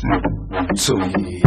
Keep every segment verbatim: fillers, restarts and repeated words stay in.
تویی.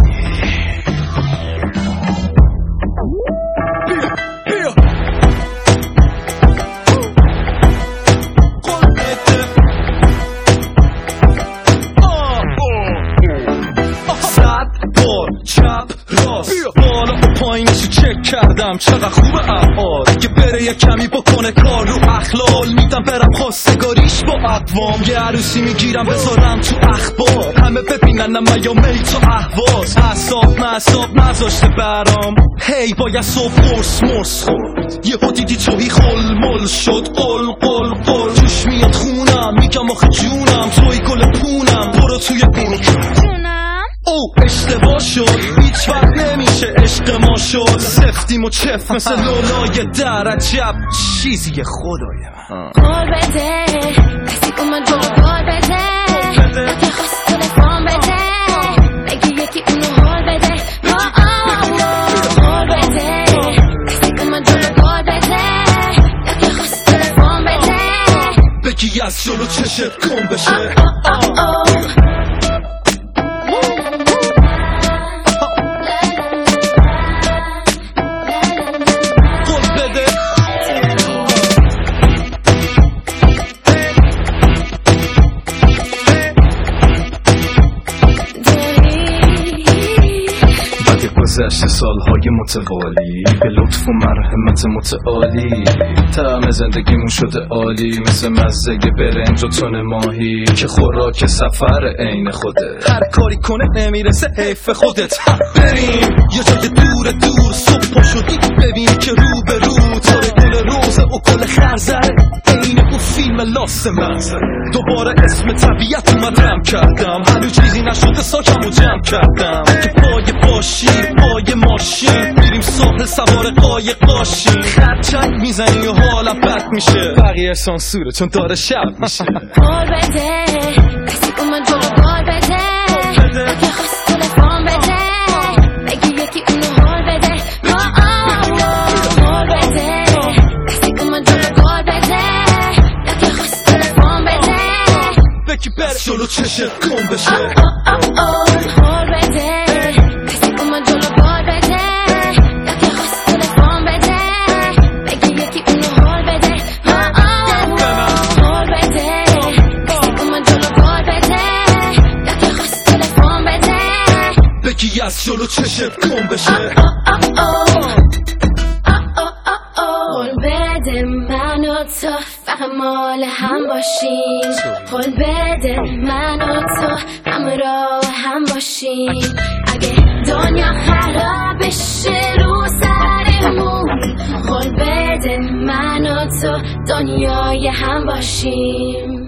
بالا و پایینشو چک کردم چقدر خوبه ابعاد که بره یه کمی بکنه کار رو اخلال میدم برم خواستگاریش با اقوام یه عروسی میگیرم بذارم تو اخبار همه ببینن من یا میت و احواز اعصاب معصاب نذاشته برام هی باید صبح قرص مرس خورد یه ها دیدی توی خل مل شد قل قل قل توش میاد خونم میگم آخه جونم توی گل پونم برو توی جونم او اشتباه شد هیچ وقت نمیشه عشق ما شد سفتیم و چف مثل لولای در عجب چیزی خدای من قول بده کسی که من جلو قول بده که خواست تلفن بده بگی یکی اونو حال بده قول بده کسی که من جلو قول بده که خواست تلفن بده بگی از جلو چشت گم بشه گذشته سالهای متوالی به لطف و مرحمت متعالی طعم زندگیمون شده عالی مثل مزه برنج و تن ماهی که خوراک سفر عین خوده هر کاری کنه نمیرسه حیف خودت بریم یه جای دور دور صبح پا شدی ببین که رو به رو تاره گل روزه و گل خرزره عین اون فیلم لاست منظره دوباره اسم طبیعت اومدم کردم هنو چیزی نشده ساکم و جمع کردم که پای باشی پای ماشین میریم ساحل سوار قایق باشیم خرچنگ میزنی و حالم بد میشه بقیه سانسوره چون داره شب میشه قول بده کسی که من جلو قول بده که خواست تلفن بده بگی یکی اونو حال بده قول بده کسی که من جلو قول بده که خواست تلفن بده بگی بر جلو چشت گم بشه قول بده کسی که من جلو قول بده که خواست تلفن بده بگی یکی اونو حال بده قول بده کسی که من جلو قول بده که خواست تلفن بده بگی از جلو چشت گم بشه قول بده من و تو فهمال هم باشیم قول بده من و تو همراه هم باشیم اگه دنیا خراب بشه رو سرمون قول بده من و تو دنیای هم باشیم